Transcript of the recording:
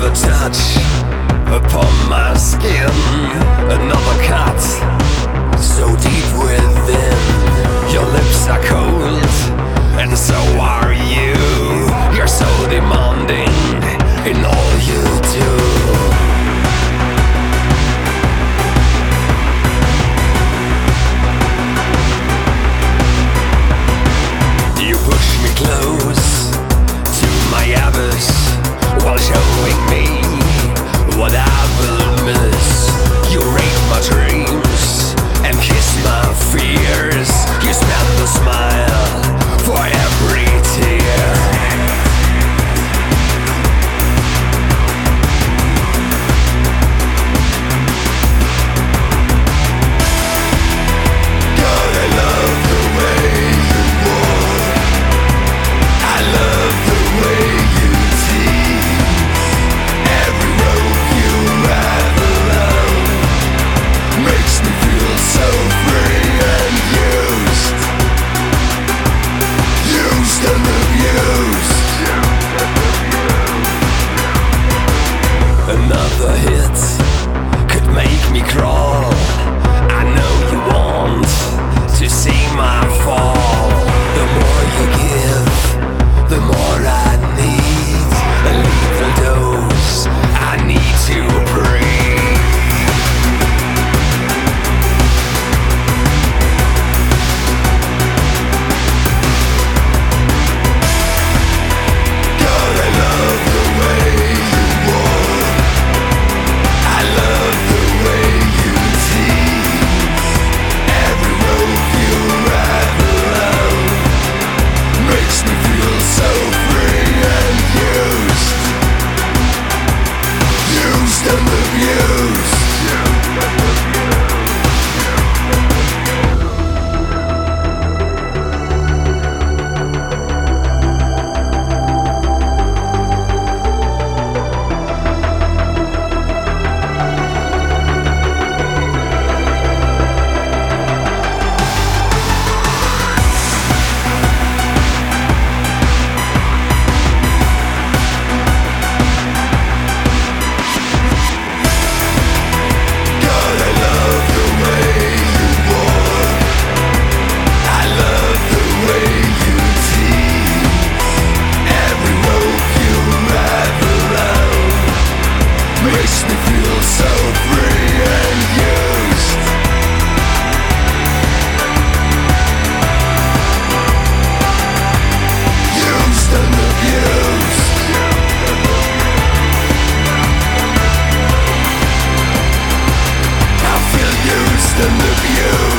Another touch upon my skin, another cut so deep within. Your lips are cold, and so are you. You're so demanding in all you do. You push me close to my abyss while showing me what I will miss. You rape my dreams and kiss my fears. You spend the smile for every tear. God, I love the way you walk. I love the way you tease. Every rope you rattle makes me feel so free and used. Used and abused. Another hit could make me crawl. I know you want to see my fall. The more you give, the more I need. A lethal dose I need to breathe. God, I love the way you walk. I love the way you tease. Every rope you rattle makes me feel so free and used. Used and abused. God, I love the way you walk. I love the way you tease. Every rope you rattle makes me feel so free and used. Used and abused. I feel used and abused.